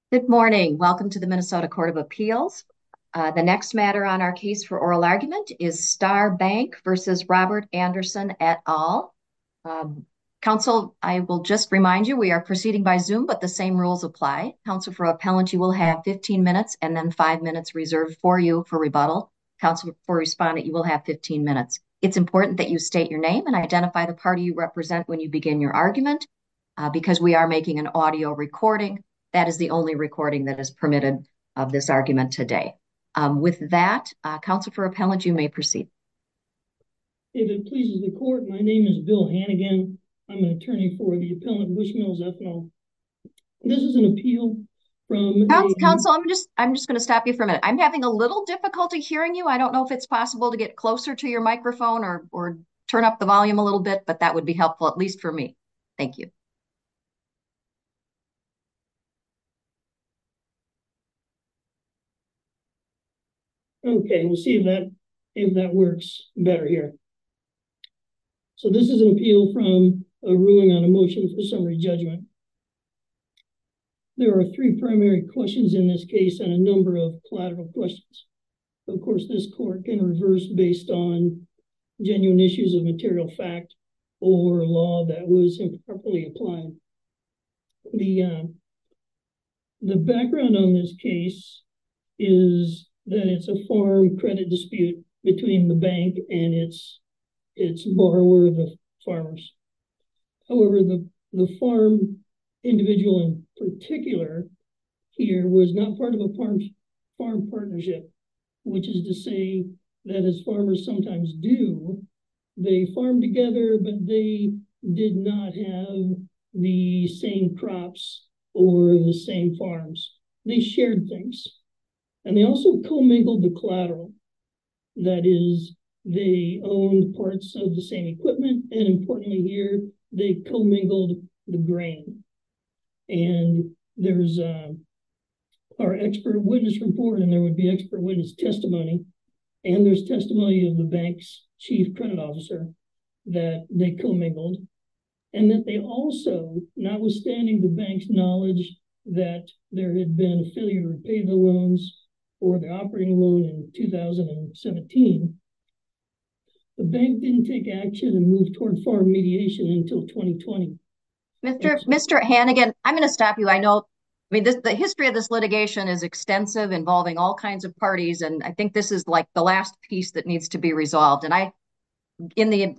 Good morning. Welcome to the Minnesota Court of Appeals. The next matter on our case for oral argument is Star Bank versus Robert Anderson et al. Um, Counsel, I will just remind you, we are proceeding by Zoom, but the same rules apply. Counsel for appellant, you will have 15 minutes and then 5 minutes reserved for you for rebuttal. Counsel for respondent, you will have 15 minutes. It's important that you state your name and identify the party you represent when you begin your argument. Because we are making an audio recording, that is the only recording that is permitted of this argument today. With that, Counsel for appellant, you may proceed. If it pleases the court, my name is Bill Hannigan. I'm an attorney for the appellant Bushmills Ethanol. This is an appeal from Counsel, I'm just going to stop you for a minute. I'm having a little difficulty hearing you. I don't know if it's possible to get closer to your microphone or turn up the volume a little bit, but that would be helpful, at least for me. Thank you. Okay, we'll see if that works better here. So this is an appeal from a ruling on a motion for summary judgment. There are three primary questions in this case and a number of collateral questions. Of course, this court can reverse based on genuine issues of material fact or law that was improperly applied. The background on this case is that it's a farm credit dispute between the bank and its borrower, the farmers. However, the farm individual in particular here was not part of a farm partnership, which is to say that, as farmers sometimes do, they farm together, but they did not have the same crops or the same farms. They shared things. And they also commingled the collateral. That is, they owned parts of the same equipment, and importantly here, they commingled the grain. And there's our expert witness report, and there would be expert witness testimony, and there's testimony of the bank's chief credit officer that they commingled, and that they also, notwithstanding the bank's knowledge that there had been a failure to repay the loans or the operating loan in 2017, the bank didn't take action and move toward farm mediation until 2020. Mr. Hannigan, I'm going to stop you. The history of this litigation is extensive, involving all kinds of parties, and I think this is like the last piece that needs to be resolved. And in the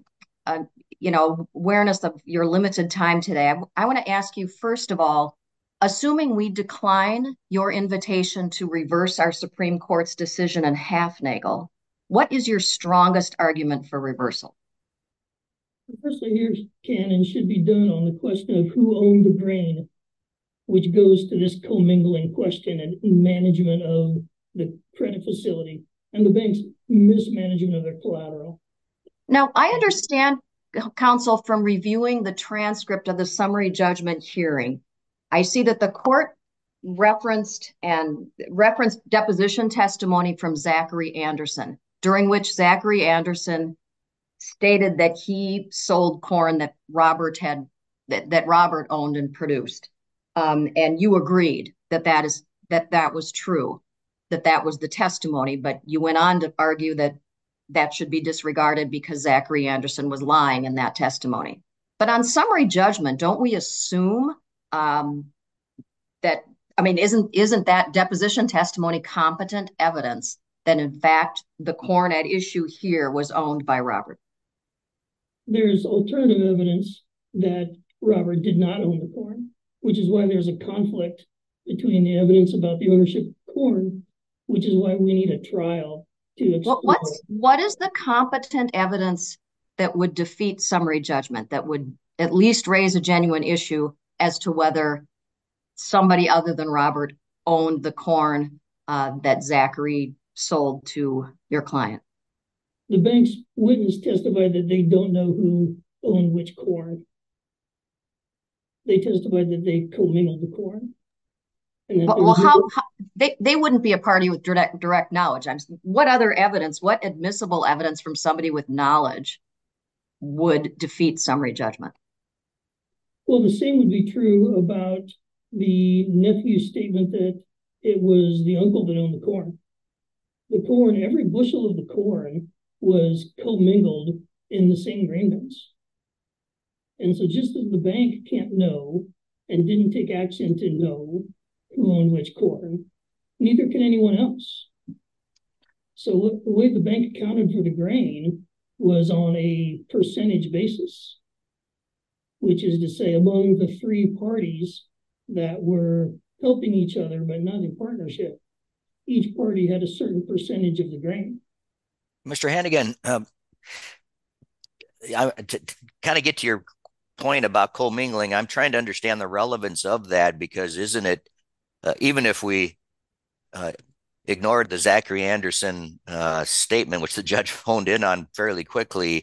awareness of your limited time today, I want to ask you, first of all, assuming we decline your invitation to reverse our Supreme Court's decision in Hafnagel, what is your strongest argument for reversal? Firstly, here can and should be done on the question of who owned the grain, which goes to this commingling question and management of the credit facility and the bank's mismanagement of their collateral. Now, I understand, counsel, from reviewing the transcript of the summary judgment hearing, I see that the court referenced deposition testimony from Zachary Anderson, during which Zachary Anderson stated that he sold corn that Robert owned and produced. And you agreed that that was true, that was the testimony, but you went on to argue that should be disregarded because Zachary Anderson was lying in that testimony. But on summary judgment, don't we assume isn't that deposition testimony competent evidence that in fact the corn at issue here was owned by Robert? There's alternative evidence that Robert did not own the corn, which is why there's a conflict between the evidence about the ownership of corn, which is why we need a trial to explore. What is the competent evidence that would defeat summary judgment, that would at least raise a genuine issue as to whether somebody other than Robert owned the corn that Zachary sold to your client? The bank's witness testified that they don't know who owned which corn. They testified that they commingled the corn. They wouldn't be a party with direct knowledge. What other evidence, what admissible evidence from somebody with knowledge would defeat summary judgment? Well, the same would be true about the nephew's statement that it was the uncle that owned the corn. The corn, every bushel of the corn was commingled in the same grain bins. And so just as the bank can't know and didn't take action to know who owned which corn, neither can anyone else. So the way the bank accounted for the grain was on a percentage basis, which is to say among the three parties that were helping each other but not in partnership, each party had a certain percentage of the grain. Mr. Hannigan, to kind of get to your point about commingling, I'm trying to understand the relevance of that, because isn't it, even if we ignored the Zachary Anderson statement, which the judge honed in on fairly quickly,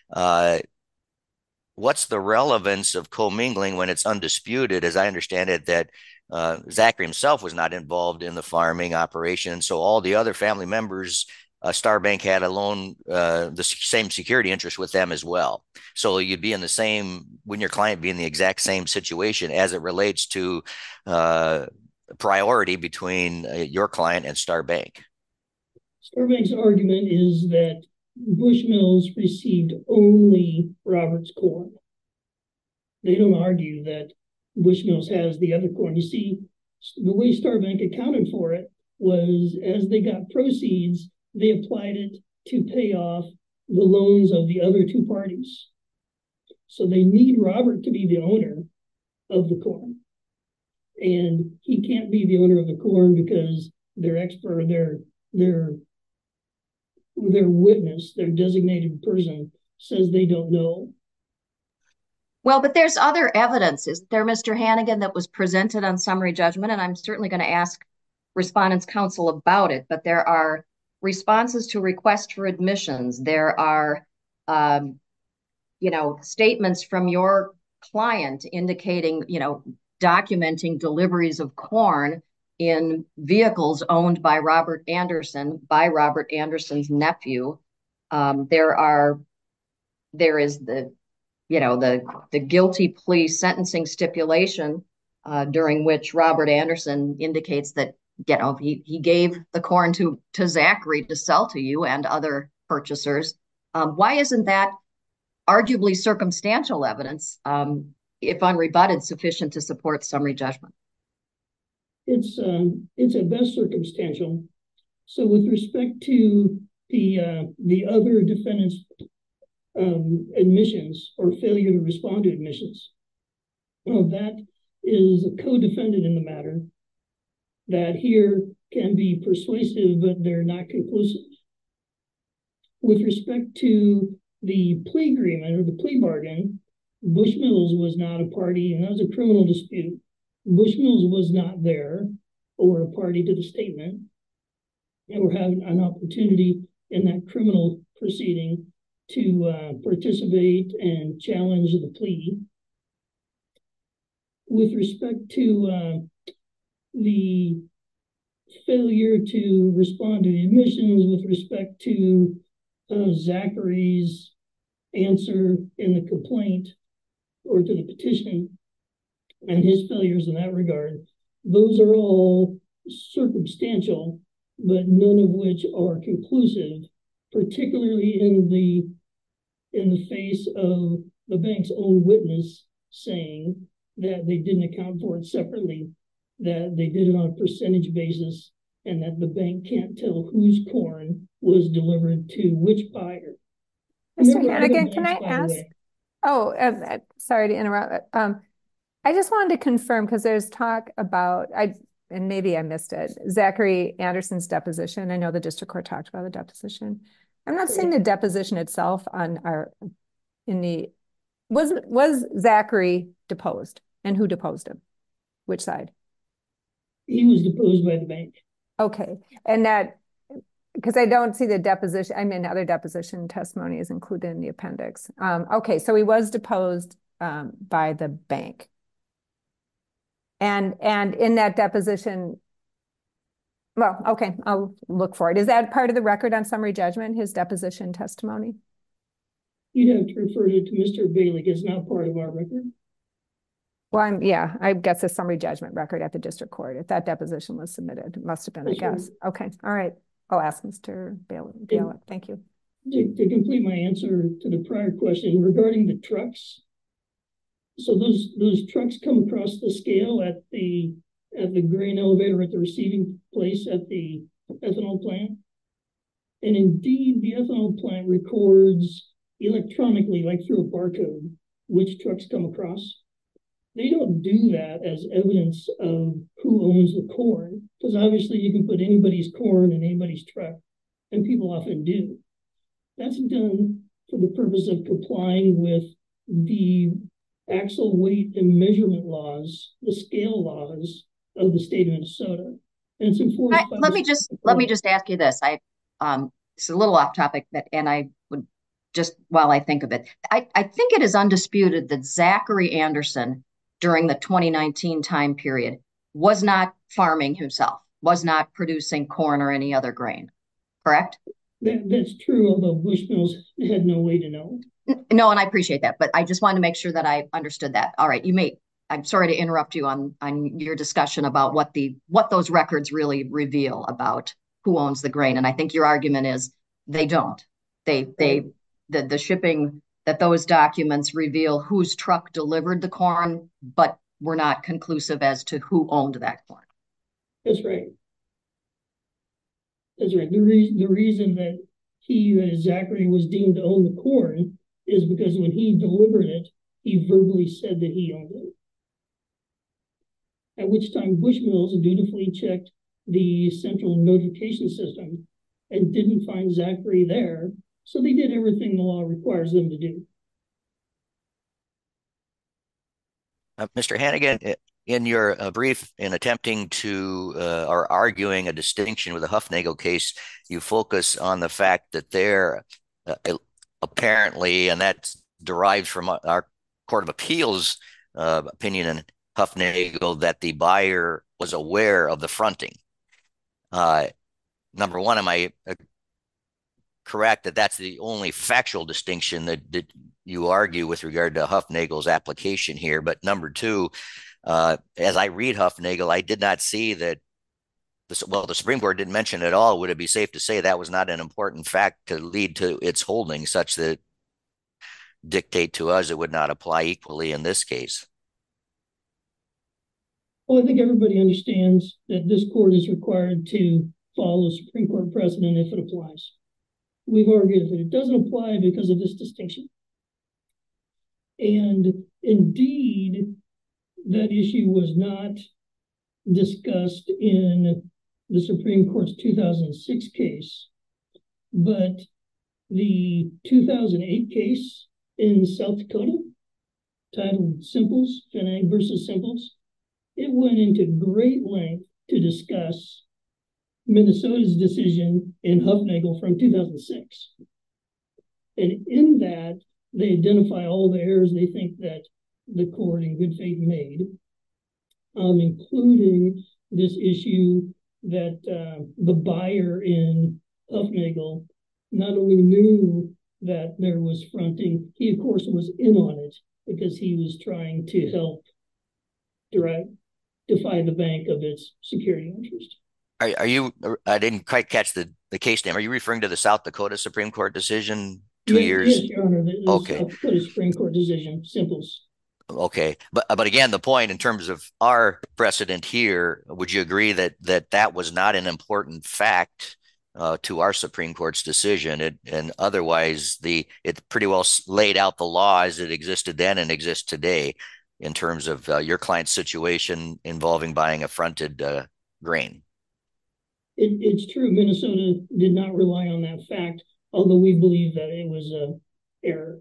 what's the relevance of commingling when it's undisputed, as I understand it, that Zachary himself was not involved in the farming operation, so all the other family members, Star Bank had a loan, the same security interest with them as well. So you'd be in the same, when your client be in the exact same situation as it relates to priority between your client and Star Bank. Star Bank's argument is that Bushmills received only Robert's corn. They don't argue that Bushmills has the other corn. You see, the way Star Bank accounted for it was as they got proceeds, they applied it to pay off the loans of the other two parties. So they need Robert to be the owner of the corn. And he can't be the owner of the corn because their expert, their witness, their designated person says they don't know. Well, but there's other evidence, isn't there, Mr. Hannigan, that was presented on summary judgment, and I'm certainly going to ask Respondents' Counsel about it, but there are responses to request for admissions. There are, statements from your client indicating, documenting deliveries of corn in vehicles owned by Robert Anderson, by Robert Anderson's nephew. There is the guilty plea sentencing stipulation during which Robert Anderson indicates that, he gave the corn to Zachary to sell to you and other purchasers. Why isn't that arguably circumstantial evidence, if unrebutted, sufficient to support summary judgment? It's at best circumstantial. So with respect to the other defendants' admissions or failure to respond to admissions, that is a co-defendant in the matter that here can be persuasive, but they're not conclusive. With respect to the plea agreement or the plea bargain, Bushmills was not a party, and that was a criminal dispute. Bushmills was not there or a party to the statement, and we're having an opportunity in that criminal proceeding to participate and challenge the plea. With respect to the failure to respond to the admissions, with respect to Zachary's answer in the complaint or to the petition and his failures in that regard, those are all circumstantial, but none of which are conclusive, particularly in the face of the bank's own witness saying that they didn't account for it separately, that they did it on a percentage basis, and that the bank can't tell whose corn was delivered to which buyer. Mr. Hannigan, can I ask? Oh, sorry to interrupt. I just wanted to confirm, because there's talk about, and maybe I missed it, Zachary Anderson's deposition. I know the district court talked about the deposition. I'm not saying the deposition itself was Zachary deposed, and who deposed him? Which side? He was deposed by the bank. Okay, and that, because I don't see the deposition, other deposition testimony is included in the appendix. Okay, so he was deposed by the bank. And in that deposition, well, okay, I'll look for it. Is that part of the record on summary judgment, his deposition testimony? You'd have to refer it to Mr. Bailey. It's not part of our record. Well, I guess a summary judgment record at the district court. If that deposition was submitted, it must have been, I guess. Okay, all right. I'll ask Mr. Bielak. Thank you. To complete my answer to the prior question regarding the trucks, so those trucks come across the scale at the grain elevator at the receiving place at the ethanol plant. And indeed, the ethanol plant records electronically, like through a barcode, which trucks come across. They don't do that as evidence of who owns the corn, because obviously you can put anybody's corn in anybody's truck, and people often do. That's done for the purpose of complying with the axle weight and measurement laws, the scale laws of the state of Minnesota. And it's enforced by let me just ask you this. It's a little off topic, and I would just, while I think of it, I think it is undisputed that Zachary Anderson during the 2019 time period was not farming himself, was not producing corn or any other grain, correct? That's true, although Bushmills had no way to know. No, and I appreciate that, but I just wanted to make sure that I understood that. All right, I'm sorry to interrupt you on your discussion about what those records really reveal about who owns the grain. And I think your argument is they don't. The shipping, that those documents reveal whose truck delivered the corn, but were not conclusive as to who owned that corn. That's right. That's right. The reason that Zachary was deemed to own the corn is because when he delivered it, he verbally said that he owned it. At which time Bushmills dutifully checked the central notification system and didn't find Zachary there. So they did everything the law requires them to do. Mr. Hannigan, in your brief, in attempting to or arguing a distinction with the Hufnagel case, you focus on the fact that there apparently, and that derives from our Court of Appeals opinion in Hufnagel, that the buyer was aware of the fronting. Number one, am I correct that that's the only factual distinction that you argue with regard to Hufnagel's application here? But number two, as I read Hufnagel, I did not see that, the Supreme Court didn't mention at all. Would it be safe to say that was not an important fact to lead to its holding, such that dictate to us it would not apply equally in this case? Well, I think everybody understands that this court is required to follow Supreme Court precedent if it applies. We've argued that it doesn't apply because of this distinction. And indeed, that issue was not discussed in the Supreme Court's 2006 case, but the 2008 case in South Dakota, titled Simples, Fenag versus Simples, it went into great length to discuss Minnesota's decision in Hufnagel from 2006. And in that, they identify all the errors they think that the court in good faith made, including this issue that the buyer in Hufnagel not only knew that there was fronting, he of course was in on it because he was trying to help defy the bank of its security interest. Are you, I didn't quite catch the case name. Are you referring to the South Dakota Supreme Court decision 2 years? Yes, Your Honor. Okay. South Dakota Supreme Court decision, Simples. Okay. But again, the point in terms of our precedent here, would you agree that was not an important fact to our Supreme Court's decision? And otherwise, it pretty well laid out the law as it existed then and exists today in terms of your client's situation involving buying a fronted grain. It's true. Minnesota did not rely on that fact, although we believe that it was an error.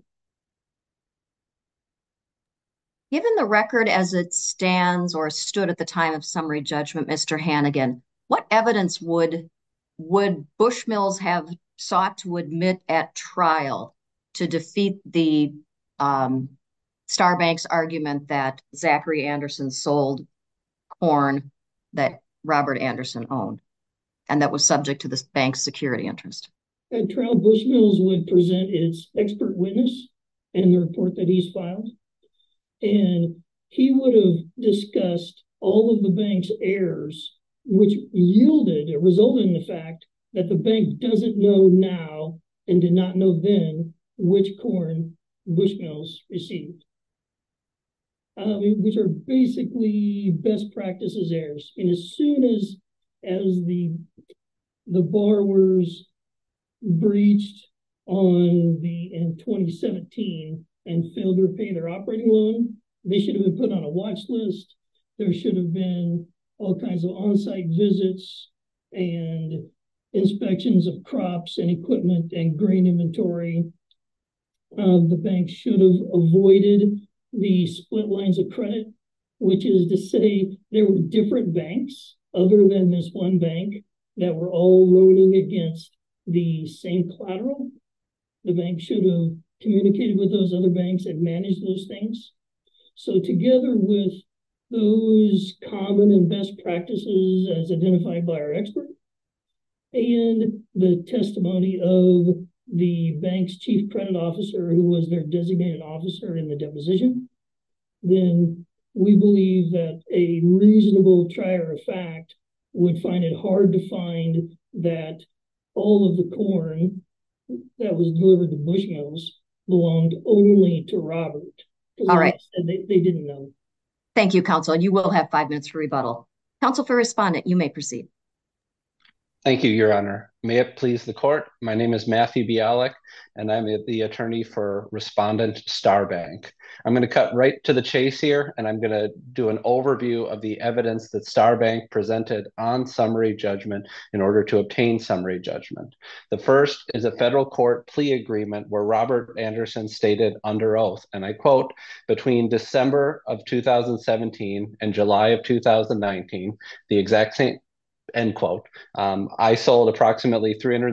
Given the record as it stands or stood at the time of summary judgment, Mr. Hannigan, what evidence would Bushmills have sought to admit at trial to defeat the Star Bank's argument that Zachary Anderson sold corn that Robert Anderson owned and that was subject to the bank's security interest? At trial, Bushmills would present its expert witness and the report that he's filed. And he would have discussed all of the bank's errors, which resulted in the fact that the bank doesn't know now and did not know then which corn Bushmills received, which are basically best practices errors. And as soon as the borrowers breached in 2017 and failed to repay their operating loan, they should have been put on a watch list. There should have been all kinds of on-site visits and inspections of crops and equipment and grain inventory. The bank should have avoided the split lines of credit, which is to say there were different banks other than this one bank that were all loaning against the same collateral. The bank should have communicated with those other banks and managed those things. So together with those common and best practices as identified by our expert and the testimony of the bank's chief credit officer, who was their designated officer in the deposition, then we believe that a reasonable trier of fact would find it hard to find that all of the corn that was delivered to Bushmills belonged only to Robert. All right. They didn't know. Thank you, counsel. You will have 5 minutes for rebuttal. Counsel for respondent, you may proceed. Thank you, Your Honor. May it please the court. My name is Matthew Bialik, and I'm the attorney for respondent Star Bank. I'm going to cut right to the chase here, and I'm going to do an overview of the evidence that Star Bank presented on summary judgment in order to obtain summary judgment. The first is a federal court plea agreement where Robert Anderson stated under oath, and I quote, "Between December of 2017 and July of 2019, the exact same," end quote. I sold approximately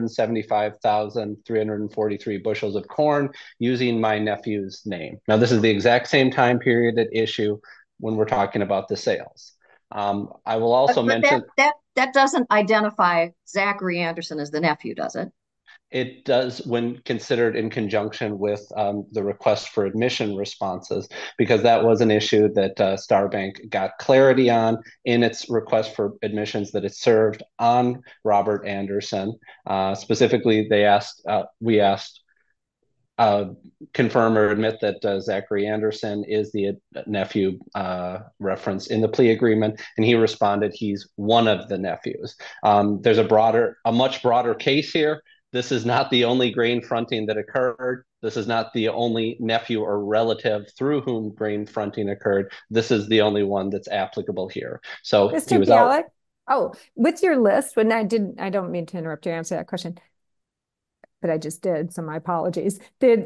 375,343 bushels of corn using my nephew's name. Now, this is the exact same time period at issue when we're talking about the sales. I will also mention that doesn't identify Zachary Anderson as the nephew, does it? It does when considered in conjunction with the request for admission responses, because that was an issue that Star Bank got clarity on in its request for admissions that it served on Robert Anderson. Specifically, we asked confirm or admit that Zachary Anderson is the nephew referenced in the plea agreement, and he responded he's one of the nephews. There's a much broader case here. This is not the only grain fronting that occurred. This is not the only nephew or relative through whom grain fronting occurred. This is the only one that's applicable here. So Mr. Bialik, with your list, I don't mean to interrupt you, answer that question, but I just did, so my apologies.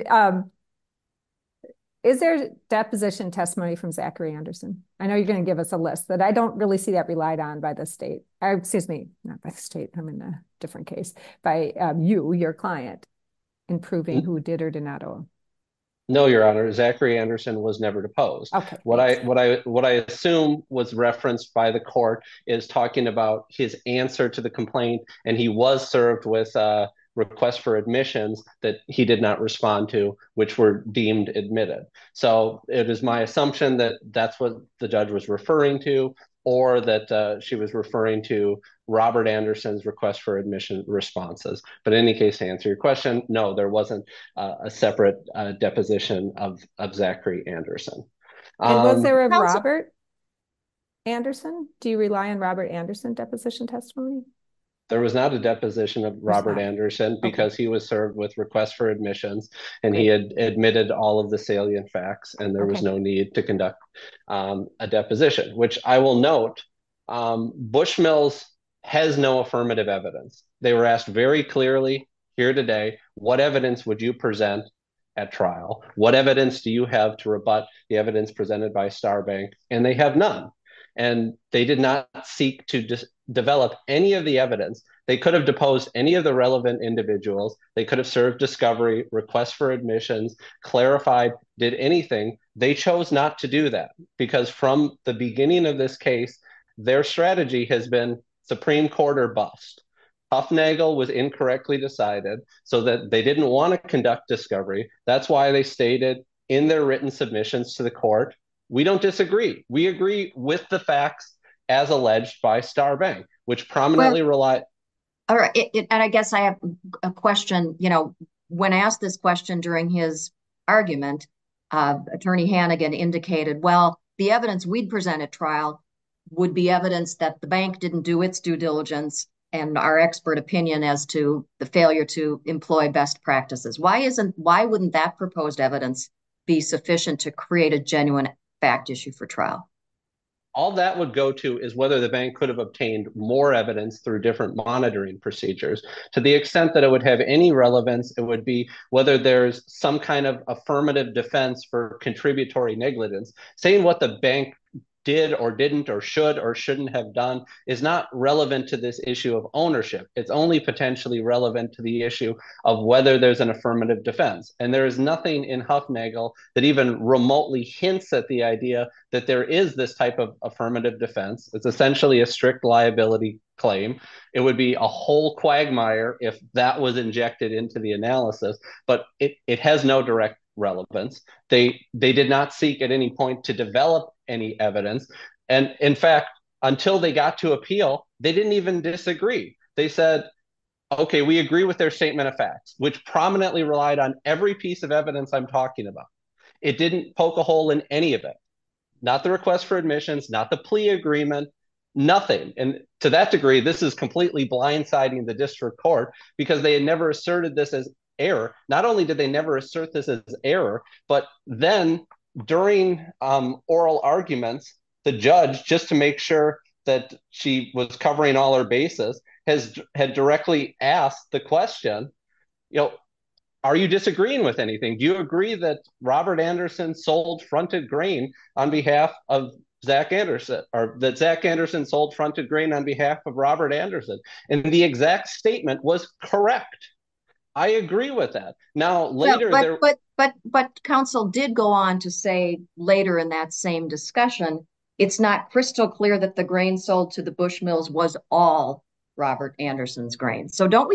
Is there deposition testimony from Zachary Anderson? I know you're going to give us a list, but I don't really see that relied on by the state. Excuse me, not by the state. I'm in a different case. By your client, in proving who did or did not owe. No, Your Honor. Zachary Anderson was never deposed. Okay. What I assume was referenced by the court is talking about his answer to the complaint, and he was served with requests for admissions that he did not respond to, which were deemed admitted. So it is my assumption that that's what the judge was referring to, or that she was referring to Robert Anderson's request for admission responses. But in any case, to answer your question, no, there wasn't a separate deposition of Zachary Anderson. And was there a Robert Anderson? Do you rely on Robert Anderson deposition testimony? There was not a deposition of Robert Anderson because he was served with requests for admissions, and he had admitted all of the salient facts, and there was no need to conduct a deposition, which I will note, Bushmills has no affirmative evidence. They were asked very clearly here today, what evidence would you present at trial? What evidence do you have to rebut the evidence presented by Star Bank? And they have none. And they did not seek to develop any of the evidence. They could have deposed any of the relevant individuals. They could have served discovery, requests for admissions, clarified, did anything. They chose not to do that because from the beginning of this case, their strategy has been Supreme Court or bust. Huffnagel was incorrectly decided so that they didn't want to conduct discovery. That's why they stated in their written submissions to the court We don't disagree. We agree with the facts as alleged by Star Bank, which prominently rely. All right, and I guess I have a question. When asked this question during his argument, Attorney Hannigan indicated, well, the evidence we'd present at trial would be evidence that the bank didn't do its due diligence and our expert opinion as to the failure to employ best practices. Why wouldn't that proposed evidence be sufficient to create a genuine fact issue for trial? All that would go to is whether the bank could have obtained more evidence through different monitoring procedures. To the extent that it would have any relevance, it would be whether there's some kind of affirmative defense for contributory negligence. Saying what the bank did or didn't or should or shouldn't have done is not relevant to this issue of ownership. It's only potentially relevant to the issue of whether there's an affirmative defense. And there is nothing in Hufnagel that even remotely hints at the idea that there is this type of affirmative defense. It's essentially a strict liability claim. It would be a whole quagmire if that was injected into the analysis, but it has no direct relevance. They did not seek at any point to develop any evidence. And in fact, until they got to appeal, they didn't even disagree. They said, okay, we agree with their statement of facts, which prominently relied on every piece of evidence I'm talking about. It didn't poke a hole in any of it. Not the request for admissions, not the plea agreement, nothing. And to that degree, this is completely blindsiding the district court because they had never asserted this as error. Not only did they never assert this as error, but then during oral arguments, the judge, just to make sure that she was covering all her bases, had directly asked the question, are you disagreeing with anything? Do you agree that Robert Anderson sold fronted grain on behalf of Zach Anderson, or that Zach Anderson sold fronted grain on behalf of Robert Anderson? And the exact statement was correct. I agree with that. Now, later, but counsel did go on to say later in that same discussion, it's not crystal clear that the grain sold to the Bushmills was all Robert Anderson's grain. So don't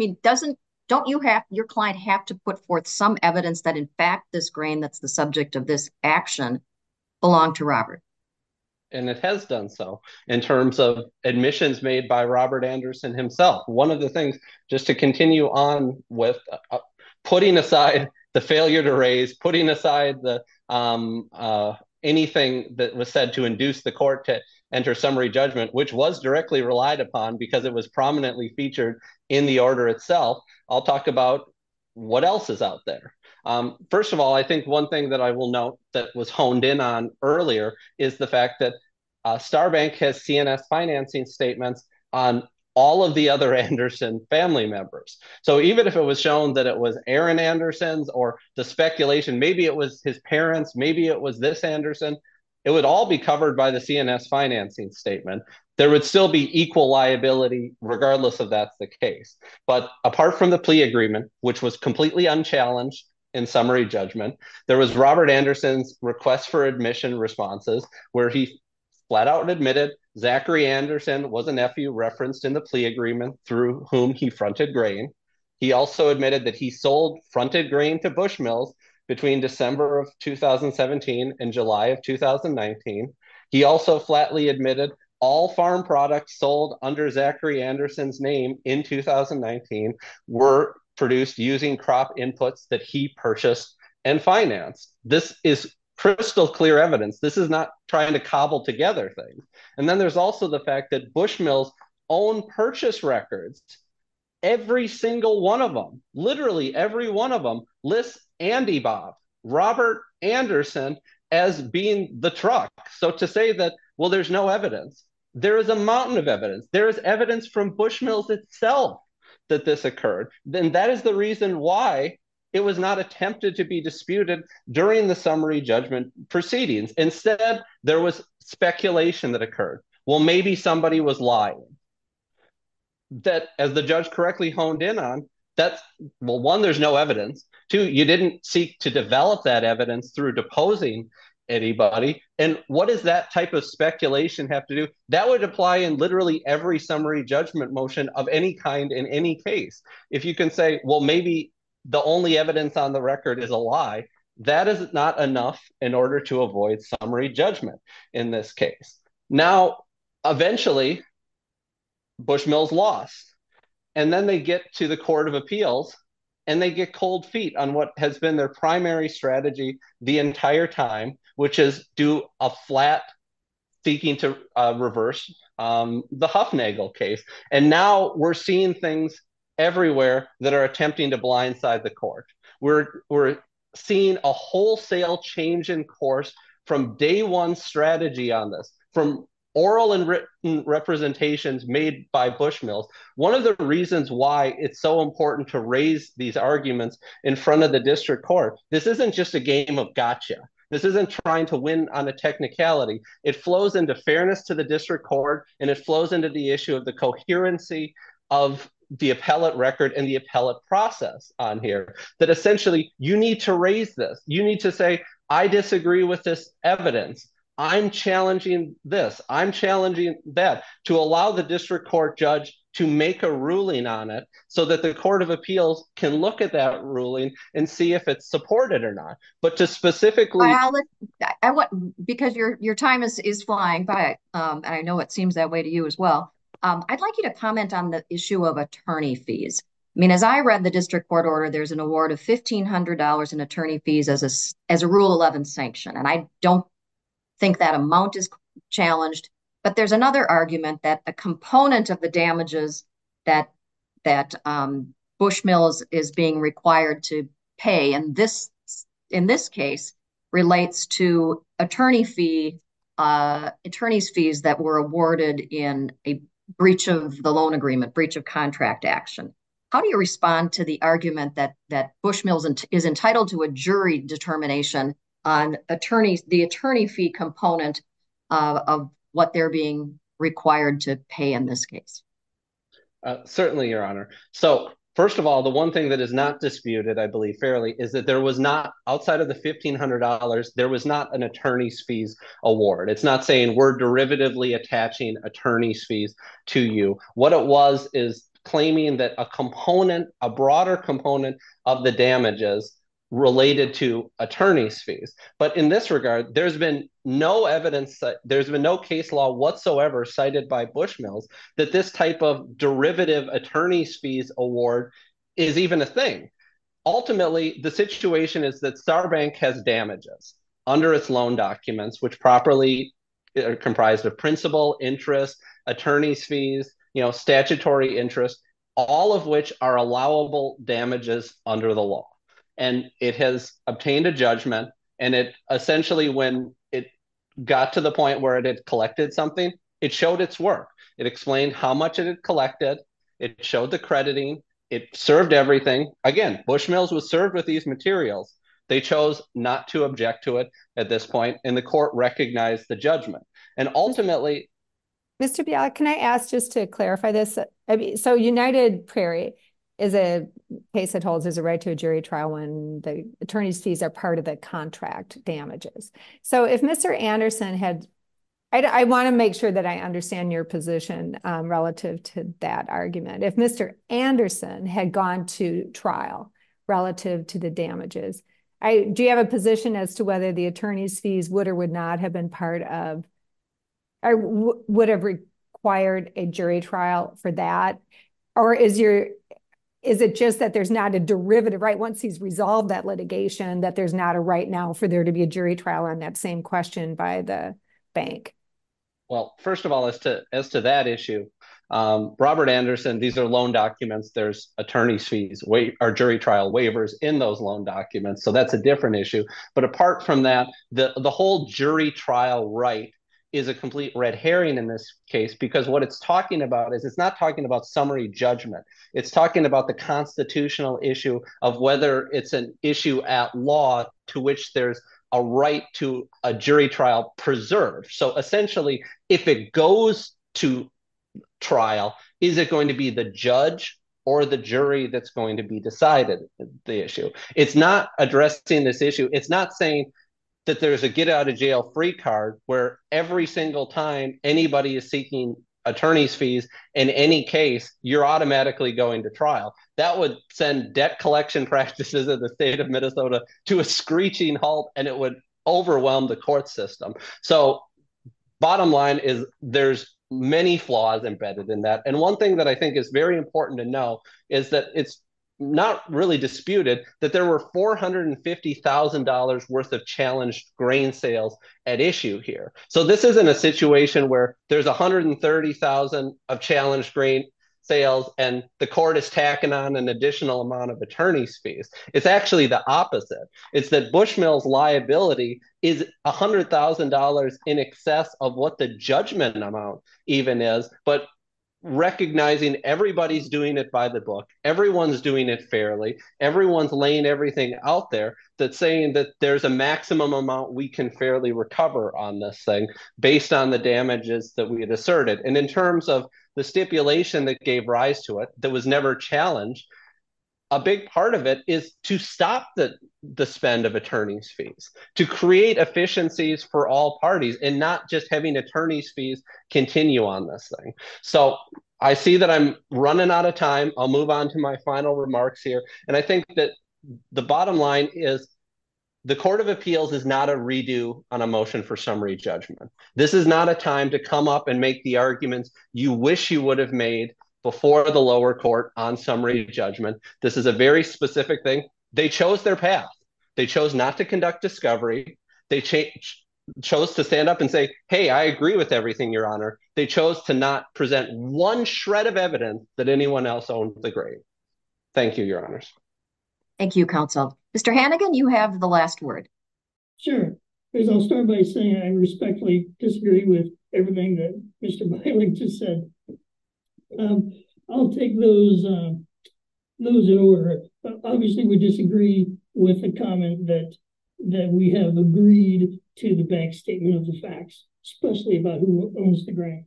your client have to put forth some evidence that in fact this grain that's the subject of this action belonged to Robert? And it has done so in terms of admissions made by Robert Anderson himself. One of the things, just to continue on with, putting aside the failure to raise, putting aside the anything that was said to induce the court to enter summary judgment, which was directly relied upon because it was prominently featured in the order itself, I'll talk about what else is out there. First of all, I think one thing that I will note that was honed in on earlier is the fact that Star Bank has CNS financing statements on all of the other Anderson family members. So even if it was shown that it was Aaron Anderson's or the speculation, maybe it was his parents, maybe it was this Anderson, it would all be covered by the CNS financing statement. There would still be equal liability regardless if that's the case. But apart from the plea agreement, which was completely unchallenged in summary judgment, there was Robert Anderson's request for admission responses where he flat out admitted Zachary Anderson was a nephew referenced in the plea agreement through whom he fronted grain. He also admitted that he sold fronted grain to Bushmills between December of 2017 and July of 2019. He also flatly admitted all farm products sold under Zachary Anderson's name in 2019 were produced using crop inputs that he purchased and financed. This is crystal clear evidence. This is not trying to cobble together things. And then there's also the fact that Bushmills' own purchase records, every single one of them, literally every one of them, lists Andy Bob, Robert Anderson, as being the truck. So to say that, well, there's no evidence, there is a mountain of evidence. There is evidence from Bushmills itself that this occurred. Then that is the reason why it was not attempted to be disputed during the summary judgment proceedings. Instead, there was speculation that occurred. Well, maybe somebody was lying. That, as the judge correctly honed in on, that's, well, one, there's no evidence. Two, you didn't seek to develop that evidence through deposing anybody. And what does that type of speculation have to do? That would apply in literally every summary judgment motion of any kind in any case. If you can say, well, maybe the only evidence on the record is a lie, that is not enough in order to avoid summary judgment in this case. Now, eventually, Bushmills lost. And then they get to the Court of Appeals and they get cold feet on what has been their primary strategy the entire time, which is do a flat seeking to reverse the Huffnagel case. And now we're seeing things everywhere that are attempting to blindside the court. We're seeing a wholesale change in course from day one strategy on this, from oral and written representations made by Bushmills. One of the reasons why it's so important to raise these arguments in front of the district court, this isn't just a game of gotcha. This isn't trying to win on a technicality. It flows into fairness to the district court, and it flows into the issue of the coherency of the appellate record and the appellate process on here. That essentially you need to raise this. You need to say, I disagree with this evidence. I'm challenging this. I'm challenging that, to allow the district court judge to make a ruling on it so that the Court of Appeals can look at that ruling and see if it's supported or not. But to specifically... I want, because your time is flying by, and I know it seems that way to you as well. I'd like you to comment on the issue of attorney fees. I mean, as I read the district court order, there's an award of $1,500 in attorney fees as a Rule 11 sanction. And I don't think that amount is challenged. But there's another argument that a component of the damages that Bushmills is being required to pay in this case relates to attorney's fees that were awarded in a breach of the loan agreement, breach of contract action. How do you respond to the argument that Bushmills is entitled to a jury determination on the attorney fee component of what they're being required to pay in this case? Certainly, Your Honor. So first of all, the one thing that is not disputed, I believe fairly, is that there was not, outside of the $1,500, there was not an attorney's fees award. It's not saying we're derivatively attaching attorney's fees to you. What it was is claiming that a broader component of the damages related to attorney's fees. But in this regard, there's been no evidence, there's been no case law whatsoever cited by Bushmills that this type of derivative attorney's fees award is even a thing. Ultimately, the situation is that Starbank has damages under its loan documents, which properly are comprised of principal, interest, attorney's fees, statutory interest, all of which are allowable damages under the law. And it has obtained a judgment, and it essentially, when it got to the point where it had collected something, it showed its work. It explained how much it had collected. It showed the crediting. It served everything. Again, Bushmills was served with these materials. They chose not to object to it at this point, and the court recognized the judgment. And ultimately... Mr. Bialik, can I ask, just to clarify this? So United Prairie is a case that holds there's a right to a jury trial when the attorney's fees are part of the contract damages. So if Mr. Anderson had, I want to make sure that I understand your position relative to that argument. If Mr. Anderson had gone to trial relative to the damages, do you have a position as to whether the attorney's fees would or would not have been part of, or would have required a jury trial for that? Or is it just that there's not a derivative, right? Once he's resolved that litigation, that there's not a right now for there to be a jury trial on that same question by the bank? Well, first of all, as to that issue, Robert Anderson, these are loan documents. There's attorney's fees or jury trial waivers in those loan documents. So that's a different issue. But apart from that, the whole jury trial right is a complete red herring in this case, because what it's talking about is, it's not talking about summary judgment. It's talking about the constitutional issue of whether it's an issue at law to which there's a right to a jury trial preserved. So essentially, if it goes to trial, is it going to be the judge or the jury that's going to be decided the issue? It's not addressing this issue. It's not saying that there's a get out of jail free card where every single time anybody is seeking attorney's fees in any case, you're automatically going to trial. That would send debt collection practices in the state of Minnesota to a screeching halt, and it would overwhelm the court system. So bottom line is there's many flaws embedded in that. And one thing that I think is very important to know is that it's not really disputed that there were $450,000 worth of challenged grain sales at issue here. So this isn't a situation where there's 130,000 of challenged grain sales and the court is tacking on an additional amount of attorney's fees. It's actually the opposite. It's that Bushmills liability is $100,000 in excess of what the judgment amount even is, but recognizing everybody's doing it by the book, everyone's doing it fairly, everyone's laying everything out there, that's saying that there's a maximum amount we can fairly recover on this thing based on the damages that we had asserted. And in terms of the stipulation that gave rise to it, that was never challenged, a big part of it is to stop the spend of attorney's fees, to create efficiencies for all parties and not just having attorney's fees continue on this thing. So I see that I'm running out of time. I'll move on to my final remarks here. And I think that the bottom line is the Court of Appeals is not a redo on a motion for summary judgment. This is not a time to come up and make the arguments you wish you would have made before the lower court on summary judgment. This is a very specific thing. They chose their path. They chose not to conduct discovery. They chose to stand up and say, hey, I agree with everything, Your Honor. They chose to not present one shred of evidence that anyone else owned the grain. Thank you, Your Honors. Thank you, counsel. Mr. Hannigan, you have the last word. Sure. Because I'll start by saying I respectfully disagree with everything that Mr. Bialik just said. I'll take those in order. Obviously, we disagree with the comment that we have agreed to the bank statement of the facts, especially about who owns the grain.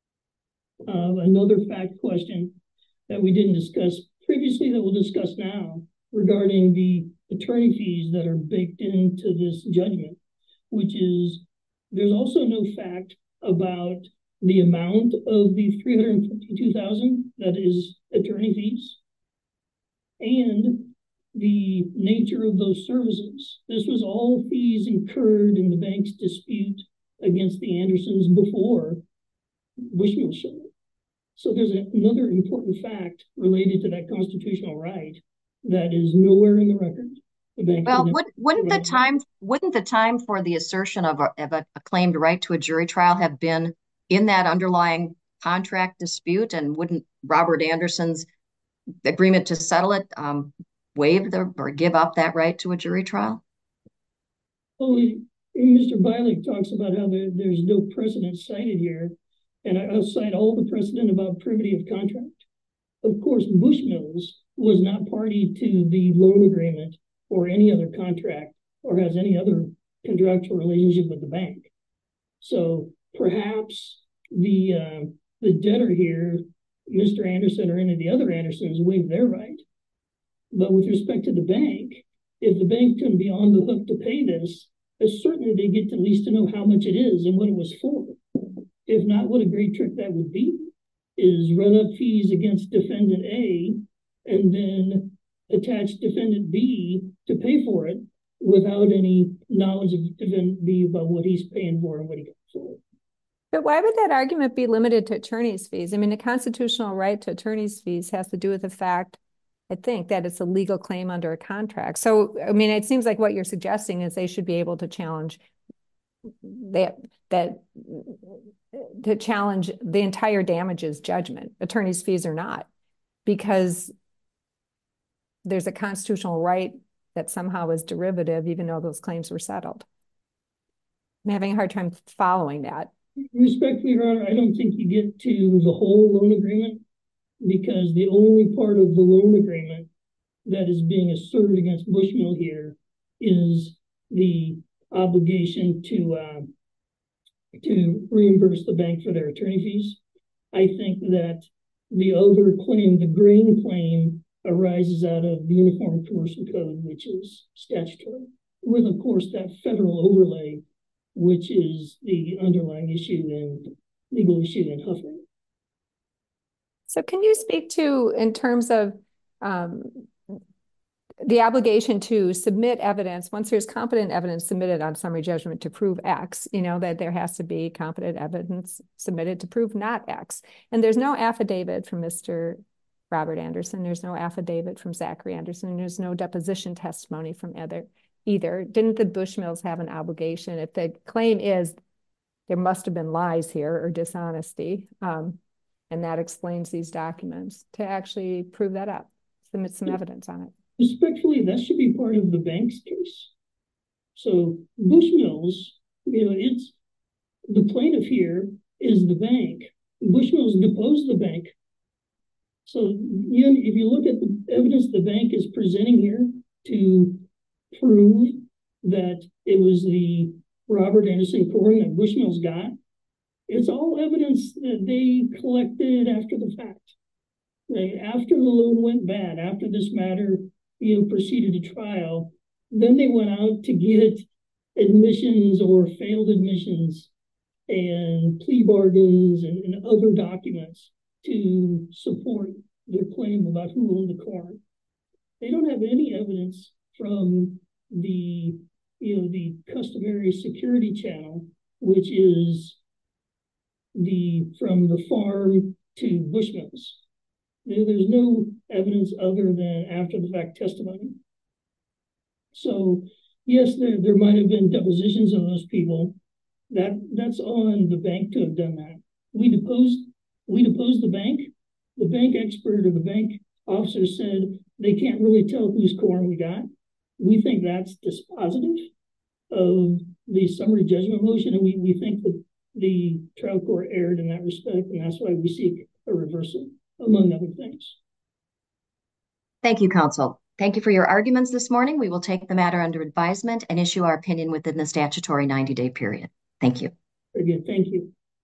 Another fact question that we didn't discuss previously that we'll discuss now regarding the attorney fees that are baked into this judgment, which is there's also no fact about the amount of the $352,000 that is attorney fees and the nature of those services. This was all fees incurred in the bank's dispute against the Andersons before Bushmill showed up. So there's another important fact related to that constitutional right that is nowhere in the record. Well, wouldn't the time for the assertion of a claimed right to a jury trial have been in that underlying contract dispute? And wouldn't Robert Anderson's agreement to settle it waive or give up that right to a jury trial? Well, Mr. Bialik talks about how there's no precedent cited here, and I'll cite all the precedent about privity of contract. Of course, Bushmills was not party to the loan agreement or any other contract or has any other contractual relationship with the bank. So perhaps the debtor here, Mr. Anderson or any of the other Andersons, waived their right. But with respect to the bank, if the bank couldn't be on the hook to pay this, certainly they get at least to know how much it is and what it was for. If not, what a great trick that would be is run up fees against defendant A and then attach defendant B to pay for it without any knowledge of defendant B about what he's paying for and what he got for it. But why would that argument be limited to attorney's fees? I mean, the constitutional right to attorney's fees has to do with the fact, I think, that it's a legal claim under a contract. So, I mean, it seems like what you're suggesting is they should be able to challenge to challenge the entire damages judgment, attorney's fees or not, because there's a constitutional right that somehow is derivative, even though those claims were settled. I'm having a hard time following that. Respectfully, Your Honor, I don't think you get to the whole loan agreement because the only part of the loan agreement that is being asserted against Bushmill here is the obligation to reimburse the bank for their attorney fees. I think that the other claim, the grain claim, arises out of the Uniform Commercial Code, which is statutory, with, of course, that federal overlay, which is the underlying issue and legal issue in Huffing. So can you speak to, in terms of the obligation to submit evidence, once there's competent evidence submitted on summary judgment to prove X, that there has to be competent evidence submitted to prove not X. And there's no affidavit from Mr. Robert Anderson. There's no affidavit from Zachary Anderson. There's no deposition testimony from either. Didn't the Bushmills have an obligation? If the claim is there must have been lies here or dishonesty, and that explains these documents, to actually prove that up, submit some evidence on it. Respectfully, that should be part of the bank's case. So Bushmills, it's the plaintiff here is the bank. Bushmills deposed the bank. So if you look at the evidence the bank is presenting here to prove that it was the Robert Anderson corn that Bushmills got, it's all evidence that they collected after the fact. After the loan went bad, after this matter proceeded to trial, then they went out to get admissions or failed admissions and plea bargains and other documents to support their claim about who owned the corn. They don't have any evidence from the customary security channel, which is from the farm to Bushmills. There's no evidence other than after the fact testimony. So yes, there might have been depositions of those people. That's on the bank to have done that. We deposed the bank. The bank expert or the bank officer said they can't really tell whose corn we got. We think that's dispositive of the summary judgment motion, and we think that the trial court erred in that respect, and that's why we seek a reversal, among other things. Thank you, counsel. Thank you for your arguments this morning. We will take the matter under advisement and issue our opinion within the statutory 90-day period. Thank you. Very good. Thank you.